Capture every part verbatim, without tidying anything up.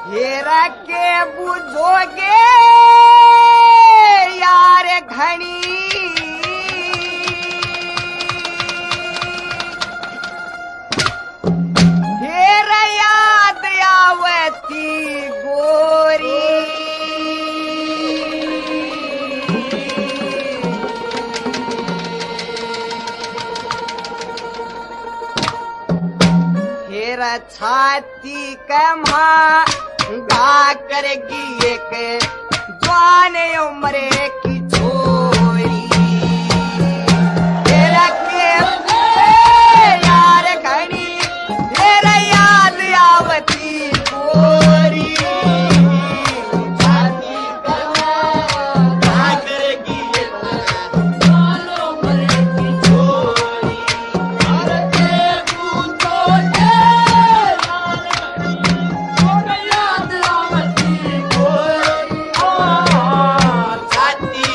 हेरा के बुझोगे यार घनी हेरा याद आवती गोरी हेरा छाती कमा गा करेगी एक जवान उम्र की छोरी तेरा के यार घनी तेरा याद आवती गोरी छाती कमा गा करेगी एक जवान उम्र की छोरी और के पूछोगे छाती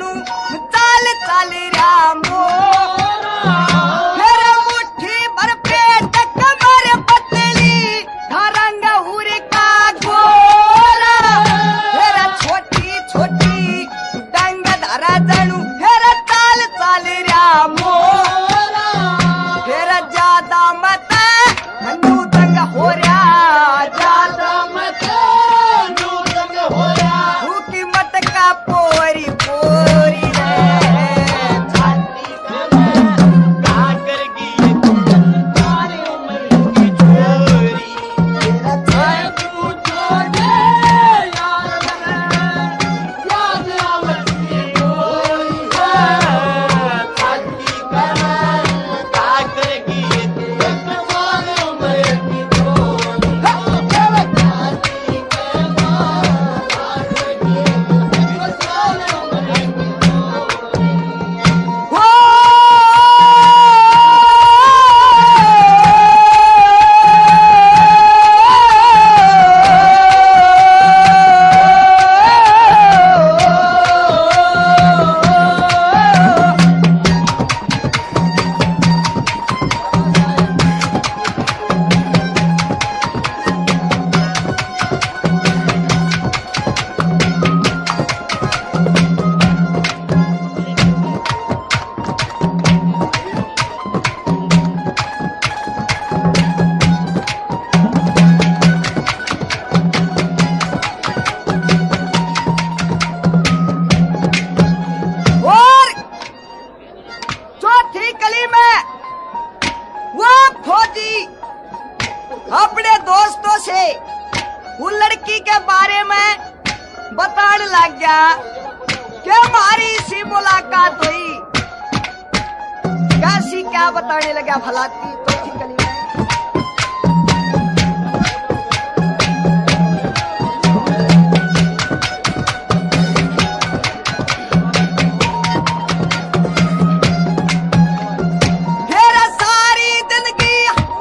जानू चाल चाल रामो फिर मुट्ठी भर पेट कमर पतली धरंग उर का गोरा फिर छोटी छोटी डंग धरा जानू फिर चाल चाल रामो फिर ज्यादा मत नू तंग हो रहा ज्यादा मत नू तंग हो रहा भूखी मत का पोरी पोरी रे छाती का करेगी सारी उम्र की चोरी तेरा तू छोड़ दे यार याद आवती कोई छाती का का करेगी सारी उम्र की चोरी तेरा छाती और चौथी गली में वो फौजी अपने दोस्तों से वो लड़की के बारे में बताने लग गया कि हमारी इसी मुलाकात हुई कैसी क्या बताने लगा भला की चौथी गली में फिर सारी जिंदगी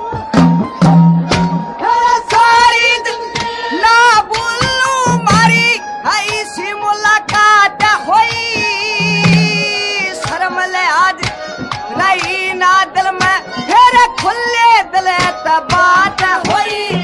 फिर सारी जिंदगी ना भूलूं मारी ऐसी मुलाकात हुई शर्म ले आज नहीं ना दिल में फिर खुले दिल बात हुई